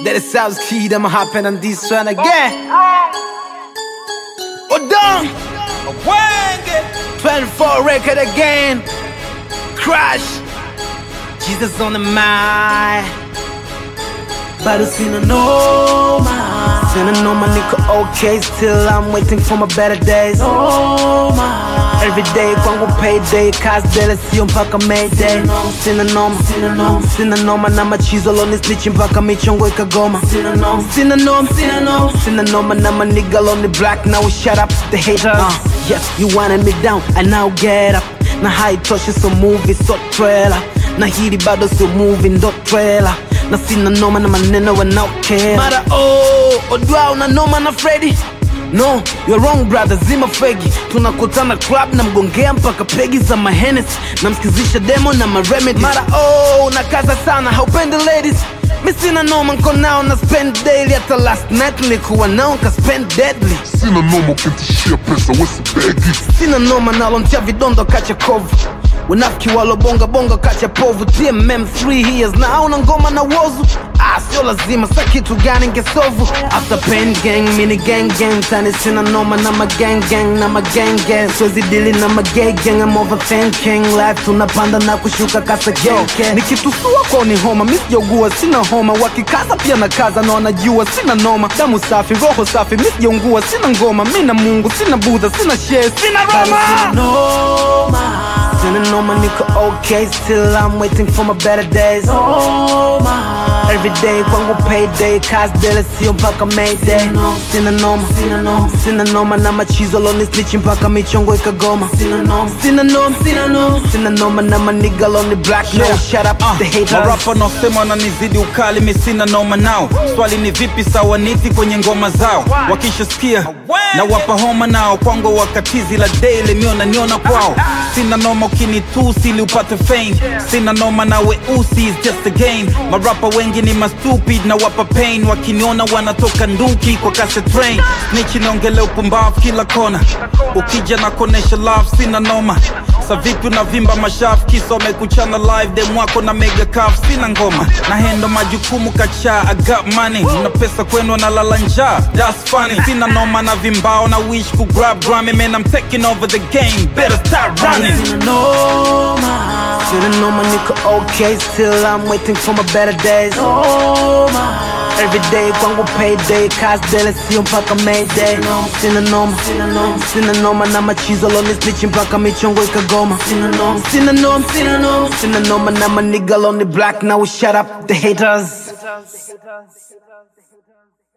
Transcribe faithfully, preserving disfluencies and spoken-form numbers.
That is South Kid, I'ma happen on this one again. Oh, down, twenty-four record again. Crash, Jesus on the mind. Bado sina noma, sina noma, niko okay. Still I'm waiting for my better days. Oh my, every day kwangu payday, kazi dele sio mpaka mayday. Sina noma, sina noma, sina noma, na machizo loni snitch mpaka michongo ikagoma. Sina noma, sina noma, sina noma, sina noma, na my nigga on the black. Now we shut up the haters. uh, Yes, you wanted me down, I now get up. Na haitoshi so movie, so trailer. Na hili bado so movie, ndo trailer. Na sina noma na maneno wanaokera. Mara oh, odwa una noma na Freddy. No, you're wrong brother, zima fegi. Tunakutana club na mgongea mpaka pegi za mahenes. Na mskizisha demo na maremedies. Mara oh, unakaza sana, haupendi ladies. Mi sina noma nko nao na spend daily. Hata last night nilikuwa nao nka spend deadly. Sina noma ukintishia pesa wesi begi. Sina noma nalontia vidondo kacha kovu. Wanafiki walobonga bonga kacha povu. T M M three years na hauna ngoma na wozu. Ah, sio lazima sa kitu gani ngesovu. After pain gang, mini gang gang. Tani sina noma na ma gang gang, na ma gang gang. Swezi dili na ma gay gang, I'm overthinking. Life tunapanda na kushuka kasa gang. Nikitusua kwa ni homa, mi sijaugua sina homa. Wakikaza pia na kaza na wanajua sina noma. Damu safi, roho safi, mi sijaungua sina ngoma. Mina Mungu, sina Buddha, sina share, sina Roma. Sina noma, sina noma, niko okay. Still I'm waiting for my better days. Oh my, every day kwangu payday, kazi dele sio mpaka mayday. Sina noma, sina noma, sina noma, na machizo loni snitch mpaka michongo ikagoma. Sina noma, sina noma, sina noma, sina noma, na my nigga on the black. No, shut up uh, the haters. Marapa no sema na nizidi ukali, mi sina noma nao. Swali ni vipi sawa niti kwenye ngoma zao. Wakisha sikia na wapa homa nao. Kwangu wakatizi la daily, mio na niona kwao. Sina noma ukinitusi ili upate fame. Sina noma na weusi, it's just a game. Marapa wengi ni ma stupid na wapa pain. Wakiniona wanatoka nduki kwa kase train. Nichi naongele upumbavu kila kona. Ukija na konesha love, sina noma. Sa vipi unavimba mashafu, kisa wamekuchana live. Dem wako na mega cuff, sina ngoma. Na hendo majukumu kacha, I got money. Na pesa kwenu na lala njaa, that's funny. Sina noma na vimbao na wish ku grab Grammy. Man, I'm taking over the game, better start running. Sina noma, sina noma, niko okay. Still I'm waiting for my better days. Oh my, every day kwangu payday, kazi dele sio mpaka mayday. Sina noma, sina noma, sina noma, na machizo loni snitch mpaka michongo ikagoma. Sina noma, sina noma, sina noma, sina noma, na my nigga on the black. Now we shut up the haters.